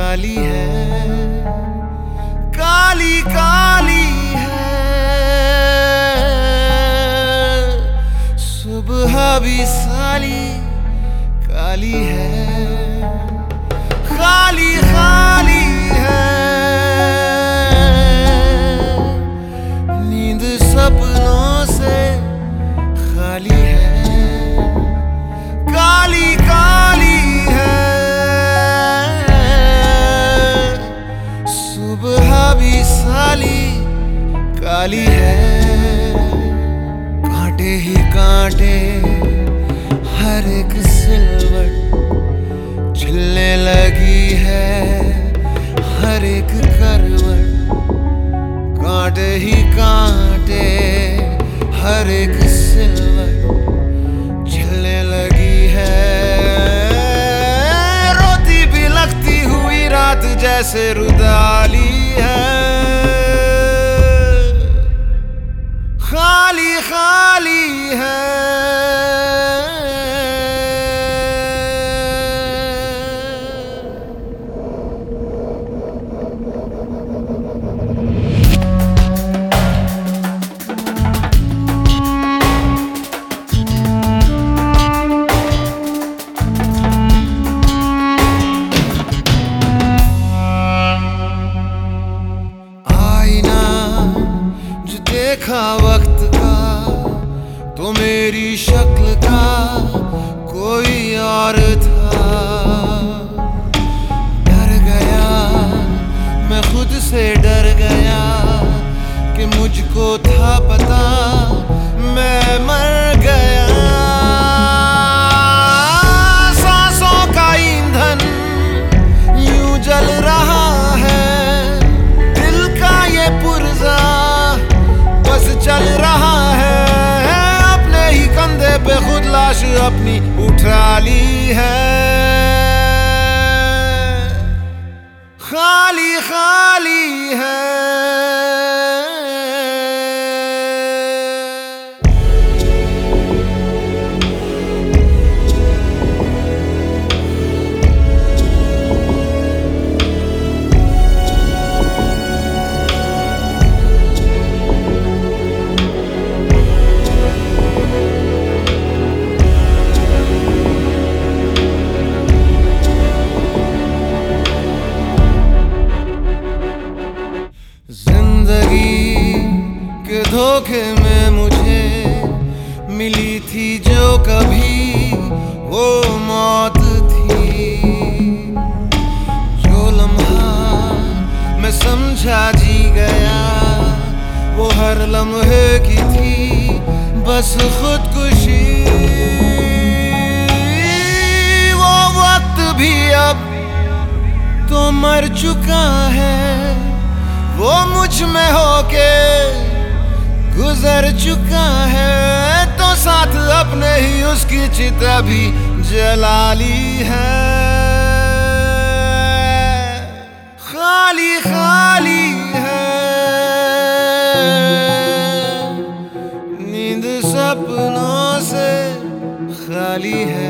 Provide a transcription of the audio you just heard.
काली है, काली काली है। सुबह भी साली काली है, खाली खाली है। नींद सपनों से खाली है, काली काली है। सुबह भी साली काली है, कांटे ही कांटे हर एक सिलवट झिलने लगी है, हर एक करवट। कांटे ही कांटे हर एक सिलवट झिलने लगी है। रोती भी लगती हुई रात जैसे रुदाली है, खाली खाली है। देखा वक्त का तो मेरी शक्ल का कोई और था। डर गया मैं खुद से, डर गया कि मुझको था पता मैं मर गया। सांसों का ईंधन यूं जल रहा है, दिल का ये पुर्जा बस चल रहा है। अपने ही कंधे पे खुद लाश अपनी उठा ली है, खाली खाली है। जिंदगी के धोखे में मुझे मिली थी जो कभी वो मौत थी। जो लम्हा मैं समझा जी गया वो हर लम्हे की थी बस खुदकुशी। वो वक्त भी अब तो मर चुका है, वो मुझ में होके गुजर चुका है। तो साथ अपने ही उसकी चिता भी जला ली है, खाली खाली है। नींद सपनों से खाली है।